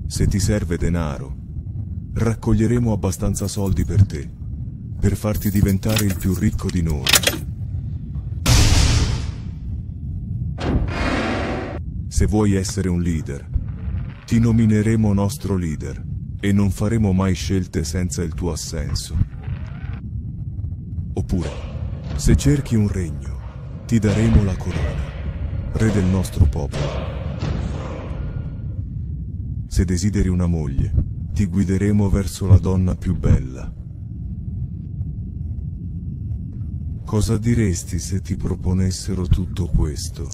Se ti serve denaro, raccoglieremo abbastanza soldi per te, per farti diventare il più ricco di noi. Se vuoi essere un leader, ti nomineremo nostro leader e non faremo mai scelte senza il tuo assenso. Oppure, se cerchi un regno, ti daremo la corona, re del nostro popolo. Se desideri una moglie, ti guideremo verso la donna più bella. Cosa diresti se ti proponessero tutto questo?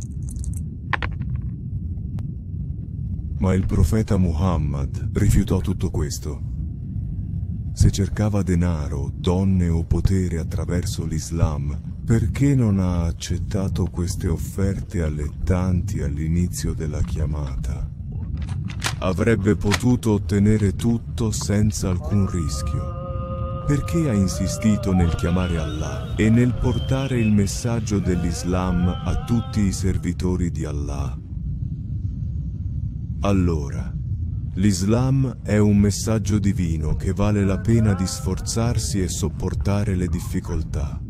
Ma il profeta Muhammad rifiutò tutto questo. Se cercava denaro, donne o potere attraverso l'Islam, perché non ha accettato queste offerte allettanti all'inizio della chiamata? Avrebbe potuto ottenere tutto senza alcun rischio. Perché ha insistito nel chiamare Allah e nel portare il messaggio dell'Islam a tutti i servitori di Allah? Allora, l'Islam è un messaggio divino che vale la pena di sforzarsi e sopportare le difficoltà.